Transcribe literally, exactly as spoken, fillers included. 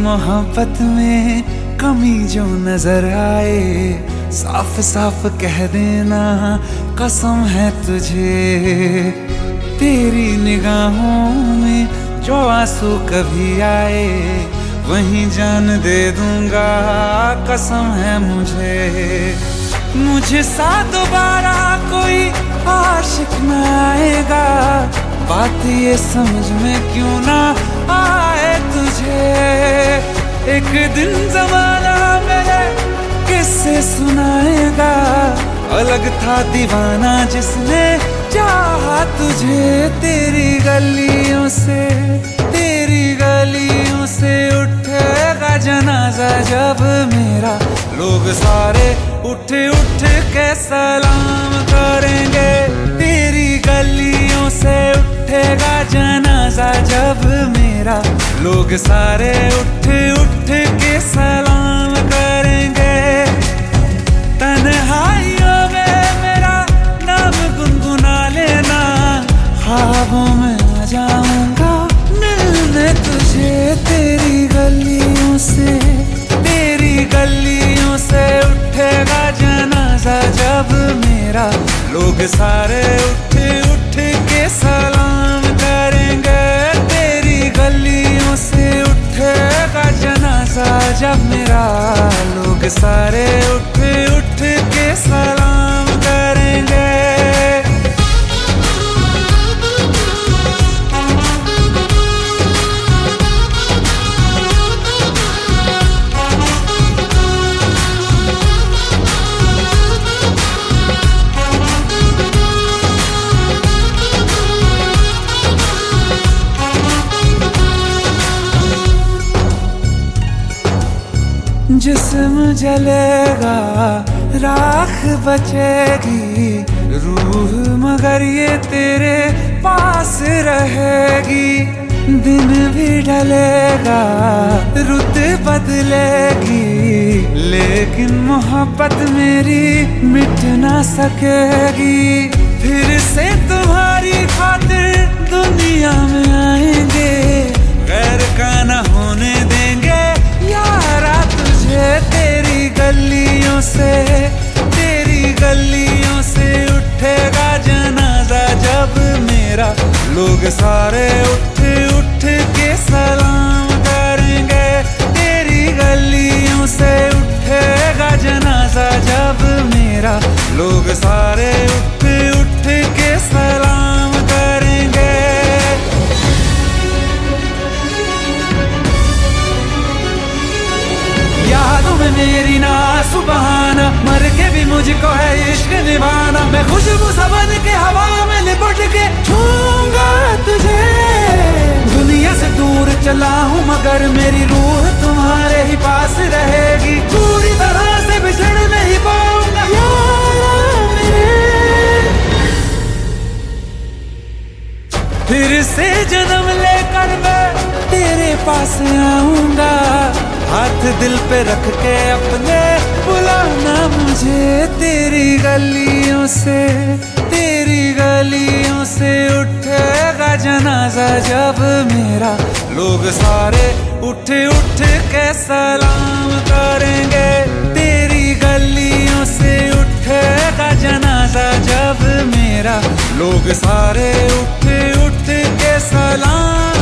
मोहब्बत में कमी जो नजर आए, साफ साफ कह देना कसम है तुझे। तेरी निगाहों में जो आंसू कभी आए, वहीं जान दे दूंगा कसम है मुझे। मुझे सा दोबारा कोई आशिक न आएगा, बात ये समझ में क्यों ना आए तुझे। एक दिन जमाना मेरे किससे सुनाएगा, अलग था दीवाना जिसने चाहा तुझे। तेरी गलियों से तेरी गलियों से उठेगा जनाजा जब मेरा, लोग सारे उठ उठ के सलाम करेंगे। तेरी गलियों से उठेगा जनाजा जब मेरा, लोग सारे उठ उठ के सलाम करेंगे। तन्हाइयों में मेरा नाम गुनगुना लेना, ख्वाबों में आ जाऊंगा मिलने तुझे। तेरी गलियों से तेरी गलियों से उठेगा जनाजा जब मेरा, लोग सारे उठ उठ के सलाम करेंगे। तेरी गलियों से उठेगा जनाजा जब मेरा, लोग सारे उठ उठ के सलाम करेंगे। जिस्म जलेगा राख बचेगी, रूह मगर ये तेरे पास रहेगी। दिन भी ढलेगा रुत बदलेगी, लेकिन मोहब्बत मेरी मिट ना सकेगी। फिर से तुम्हारी खातिर दुनिया में आएंगे, गैर का न होने देंगे यारा तुझे। तेरी गलियों से तेरी गलियों से उठेगा जनाजा जब मेरा, लोग सारे उठ उठ के सलाम करेंगे। तेरी गलियों से उठेगा जनाजा जब मेरा, लोग सारे उठ उठ के सलाम करेंगे। यादों में मेरी ना सुबहाना, मर के भी मुझको है इश्क निभाना। मैं खुशबू सबन के हवा में लिपट के छूंगा तुझे। दुनिया से दूर चला हूँ मगर मेरी रूह तुम्हारे ही पास रहेगी। पूरी तरह से बिछड़ नहीं पाऊंगा यारा मेरे। फिर से जन्म लेकर मैं तेरे पास आऊंगा, हाथ दिल पे रख के अपने बुलाना मुझे। तेरी गलियों से तेरी गलियों से उठेगा जनाजा जब मेरा, लोग सारे उठ उठ के सलाम करेंगे। तेरी गलियों से उठेगा जनाजा जब मेरा, लोग सारे उठ उठ के सलाम